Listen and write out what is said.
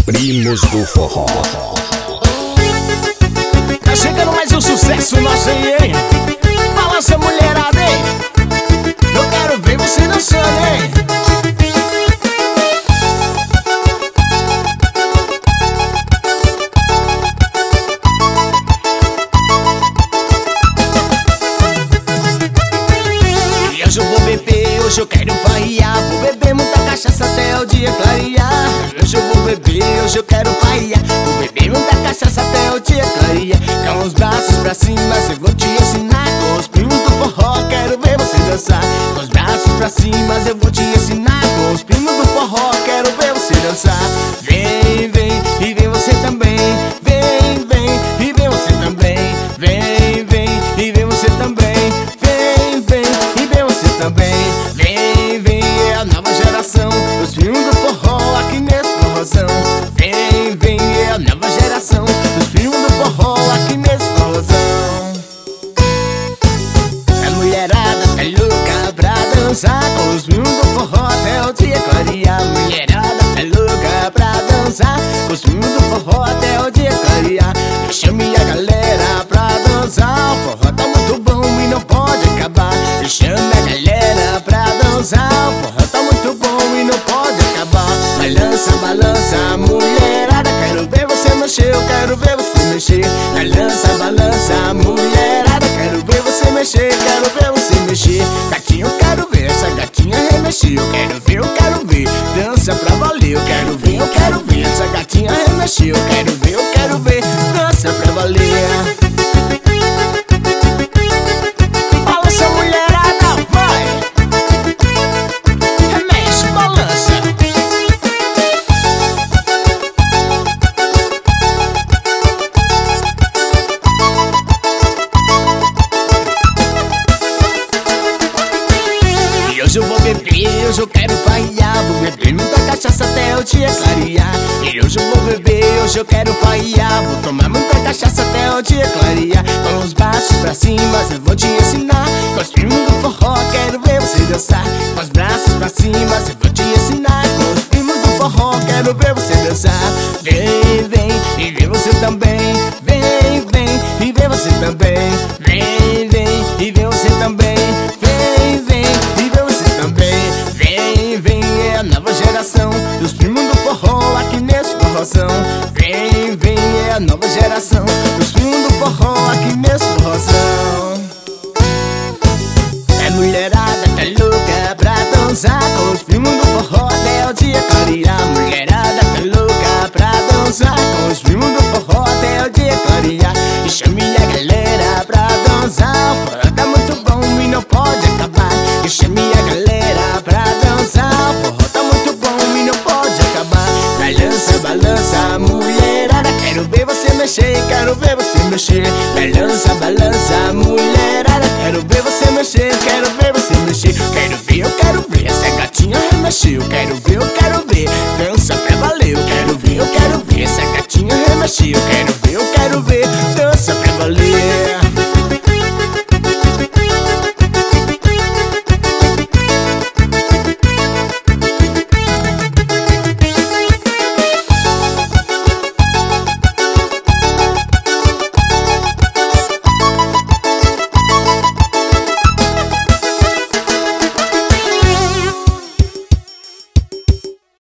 Primos do Forró. Tá chegando mais um sucesso nosso aí, hein? Balança, mulherada, hein? Eu quero ver você dançando, hein? E hoje eu vou beber, hoje eu quero farrear. Vou beber muita cachaça até o dia clarear. Hoje eu vou beber, hoje eu quero farrear. Vou beber muita cachaça até o dia clarear. Com os braços pra cima eu vou te ensinar. Com os primos do forró quero ver você dançar. Com os braços pra cima eu vou te ensinar. Com os primos do forró quero ver você dançar. Vem, vem, e vem você também. Vem, vem, e vem você também. Vem, vem, e vem você também. Vem, vem, e vem você também. Vem, vem, é a nova geração. Os primos do forró aqui nesse forrozão. Vem, vem, é a nova geração. Os primos do forró aqui nesse forrozão. A mulherada tá louca pra dançar. Com os primos do forró até o dia clarear. A mulherada tá louca pra dançar. Com os primos do forró até o dia clarear. Chame a galera pra dançar. O forró tá muito bom e não pode acabar. Chame a galera pra dançar. O forró tá muito bom e não pode acabar. Balança, balança, mulherada. Quero ver você mexer, eu quero ver você mexer. Balança, balança, mulherada. Quero ver você mexer, quero ver você mexer. Gatinho, eu quero ver essa gatinha remexer. Eu quero ver, dança pra valer. Eu quero ver essa gatinha remexer. Eu quero ver, dança pra valer. Balança, mulherada, vai! Remexe, balança. E hoje eu vou beber, hoje eu quero farrear. Vou beber muita cachaça até o dia clarear. E hoje eu vou beber, hoje eu quero farrear. Vou tomar muita cachaça até o dia clarear. Com os braços pra cima eu vou te ensinar. Com os primos do forró quero ver você dançar. Com os braços pra cima eu vou te ensinar. Com os primos do forró quero ver você dançar. Vem, vem, e vem você também. Vem, vem, e vem você também. Vem, vem, e vem você também. Vem, vem, e vem você também. Vem, vem, é a nova geração. Dos primos do forró aqui nesse forrozão. Vem, vem, é a nova geração. Dos primos do forró aqui nesse forrozão. É mulherada, tá louca pra dançar. Com os primos do forró até o dia clarear. Mulherada, tá louca pra dançar. Com os primos do forró até o dia clarear. E chame a galera pra dançar. O forró tá muito bom e não pode acabar. E chame a galera pra dançar. O forró tá muito bom e não pode acabar. Balança, balança, mulherada. Quero ver você mexer, quero ver você mexer. Balança, balança, mulherada. Quero ver você mexer, quero ver você mexer. Eu quero ver essa gatinha remexer. Eu quero ver,